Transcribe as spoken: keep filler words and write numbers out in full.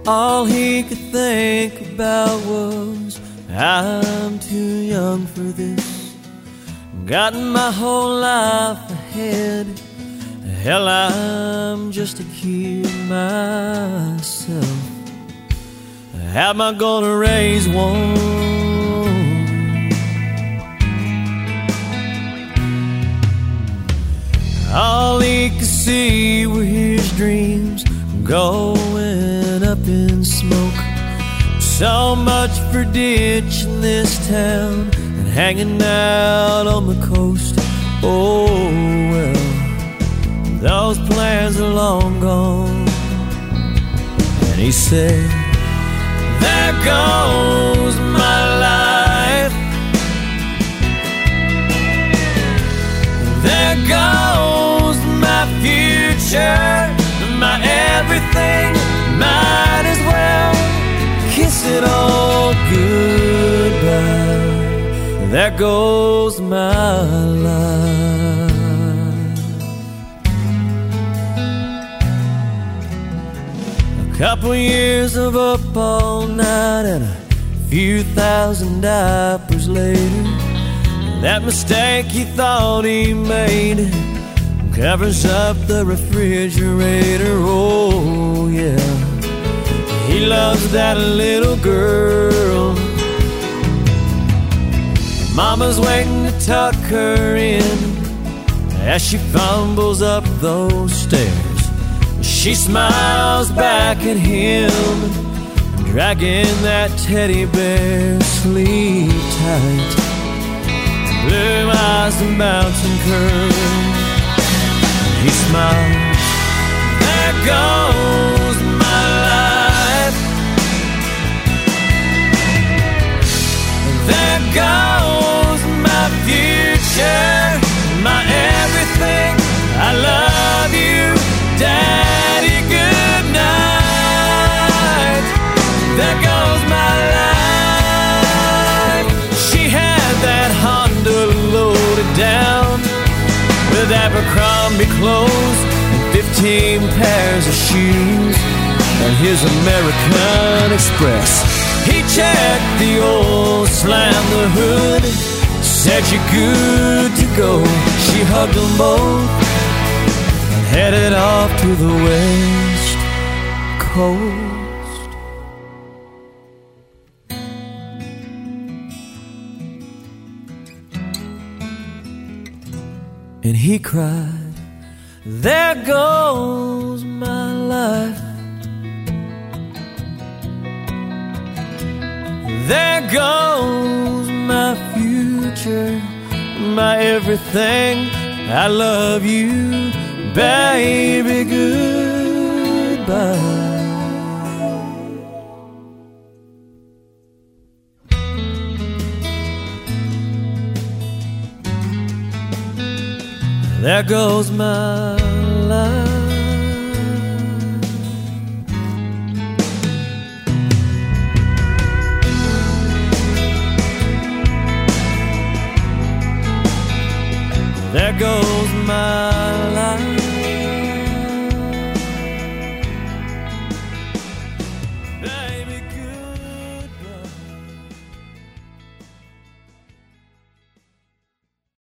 All he could think about was, I'm too young for this. Got my whole life ahead. Hell, I'm just a kid myself. How am I gonna raise one? All he could see were his dreams going up in smoke. So much for ditching this town and hanging out on the coast. Oh well, those plans are long gone. And he said, there goes my life. There goes my future, my everything. Might as well kiss it all goodbye. There goes my life. A couple years of up all night and a few thousand diapers later, that mistake he thought he made covers up the refrigerator. Oh yeah, he loves that little girl. Mama's waiting to tuck her in as she fumbles up those stairs. She smiles back at him, dragging that teddy bear. Sleep tight, blue eyes and bouncing curls. He smiles, there goes my life. There goes my future, my everything. I love you, Daddy, good night. There goes my life. She had that Honda loaded down with Abercrombie clothes and fifteen pairs of shoes and his American Express. He checked the oil, slammed the hood, said you're good to go. She hugged them both and headed off to the West Coast. And he cried, there goes my life. There goes my future, my everything. I love you, baby, goodbye. There goes my life.